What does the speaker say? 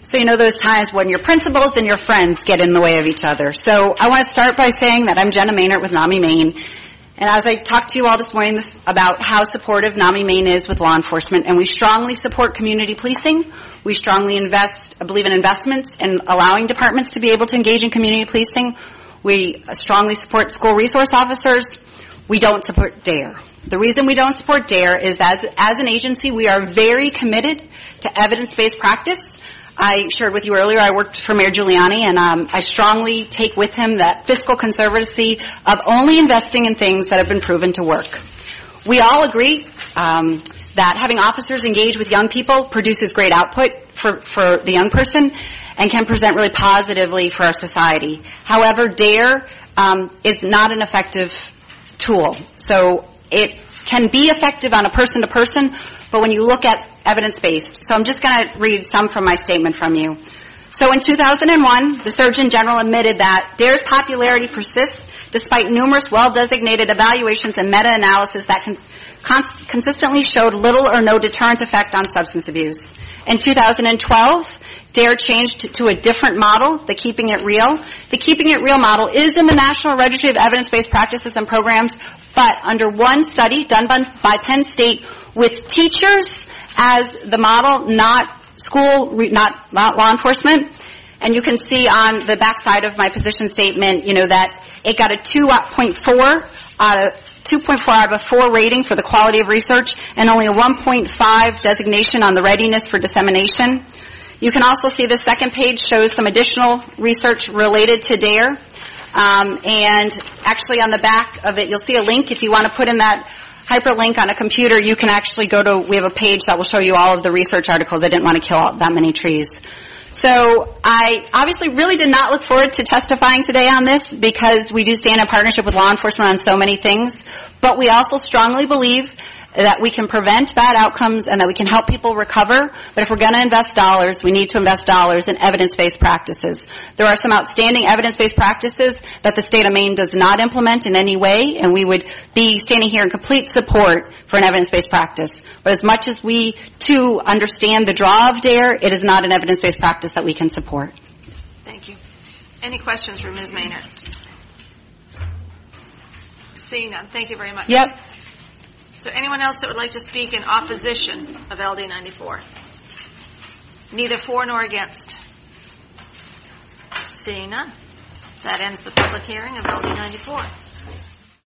So you know those times when your principals and your friends get in the way of each other. So I want to start by saying that I'm Jenna Maynard with NAMI Maine. And as I talked to you all this morning about how supportive NAMI Maine is with law enforcement, and we strongly support community policing. We strongly believe in investments in allowing departments to be able to engage in community policing. We strongly support school resource officers. We don't support DARE. The reason we don't support DARE is that as an agency, we are very committed to evidence-based practice. I shared with you earlier, I worked for Mayor Giuliani, and I strongly take with him that fiscal conservacy of only investing in things that have been proven to work. We all agree that having officers engage with young people produces great output for the young person and can present really positively for our society. However, DARE is not an effective tool. So it can be effective on a person-to-person, but when you look at evidence-based. So I'm just going to read some from my statement from you. So in 2001, the Surgeon General admitted that DARE's popularity persists despite numerous well-designated evaluations and meta-analysis that consistently showed little or no deterrent effect on substance abuse. In 2012, DARE changed to a different model, the Keeping It Real. The Keeping It Real model is in the National Registry of Evidence-Based Practices and Programs, but under one study done by Penn State with teachers as the model, not school, not law enforcement. And you can see on the backside of my position statement, that it got a 2.4 out of a 4 rating for the quality of research and only a 1.5 designation on the readiness for dissemination. You can also see the second page shows some additional research related to DARE. And actually on the back of it, you'll see a link. If you want to put in that hyperlink on a computer, you can actually we have a page that will show you all of the research articles. I didn't want to kill that many trees. So I obviously really did not look forward to testifying today on this because we do stand in partnership with law enforcement on so many things. But we also strongly believe that we can prevent bad outcomes and that we can help people recover. But if we're going to invest dollars, we need to invest dollars in evidence-based practices. There are some outstanding evidence-based practices that the state of Maine does not implement in any way, and we would be standing here in complete support for an evidence-based practice. But as much as we, too, understand the draw of DARE, it is not an evidence-based practice that we can support. Thank you. Any questions for Ms. Maynard? Seeing none. Thank you very much. Yep. Is there anyone else that would like to speak in opposition of LD 94? Neither for nor against. Seeing none. That ends the public hearing of LD 94.